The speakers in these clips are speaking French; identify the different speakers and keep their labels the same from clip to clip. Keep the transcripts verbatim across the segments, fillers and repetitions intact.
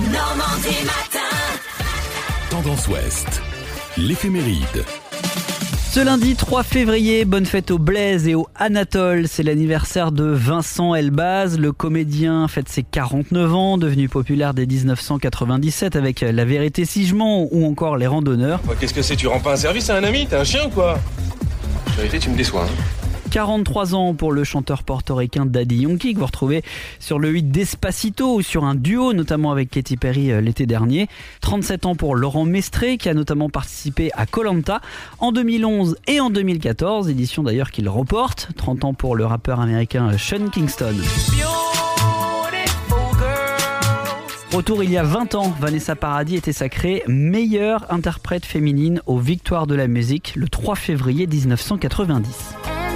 Speaker 1: Normandie matin.
Speaker 2: Tendance Ouest, l'éphéméride.
Speaker 3: Ce lundi trois février, bonne fête au Blaise et au Anatole. C'est l'anniversaire de Vincent Elbaz. Le comédien fête ses quarante-neuf ans, devenu populaire dès dix-neuf cent quatre-vingt-dix-sept avec La Vérité si je mens ou encore Les Randonneurs.
Speaker 4: Qu'est-ce que c'est? Tu rends pas un service à un ami? T'es un chien ou quoi? En vérité, tu me déçois. Hein.
Speaker 3: quarante-trois ans pour le chanteur portoricain Daddy Yankee que vous retrouvez sur le hit Despacito ou sur un duo notamment avec Katy Perry l'été dernier. trente-sept ans pour Laurent Mestré qui a notamment participé à Koh-Lanta en deux mille onze et en deux mille quatorze, édition d'ailleurs qu'il reporte. trente ans pour le rappeur américain Sean Kingston. Retour il y a vingt ans, Vanessa Paradis était sacrée meilleure interprète féminine aux Victoires de la musique le trois février dix-neuf cent quatre-vingt-dix.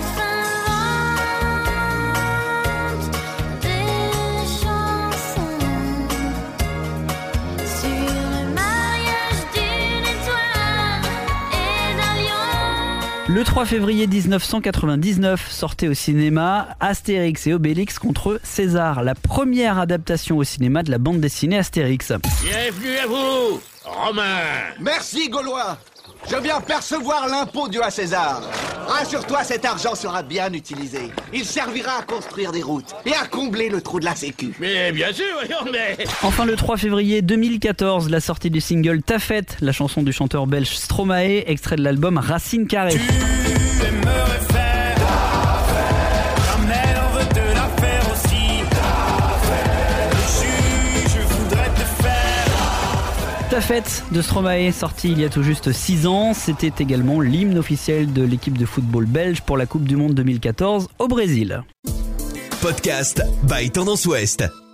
Speaker 3: Le trois février dix-neuf cent quatre-vingt-dix-neuf sortait au cinéma Astérix et Obélix contre César, la première adaptation au cinéma de la bande dessinée Astérix.
Speaker 5: Bienvenue à vous, Romain.
Speaker 6: Merci, Gaulois. Je viens percevoir l'impôt dû à César. Rassure-toi, cet argent sera bien utilisé. Il servira à construire des routes et à combler le trou de la sécu.
Speaker 5: Mais bien sûr, voyons, mais...
Speaker 3: Enfin, le trois février deux mille quatorze, la sortie du single Ta Fête, la chanson du chanteur belge Stromae, extrait de l'album Racine Carrée.
Speaker 7: Tu aimerais faire ta fête, comme elle, on veut te la faire aussi. Ta fête, le juge voudrait te faire
Speaker 3: Ta Fête de Stromae, sorti il y a tout juste six ans, c'était également l'hymne officiel de l'équipe de football belge pour la Coupe du Monde deux mille quatorze au Brésil.
Speaker 2: Podcast by Tendance Ouest.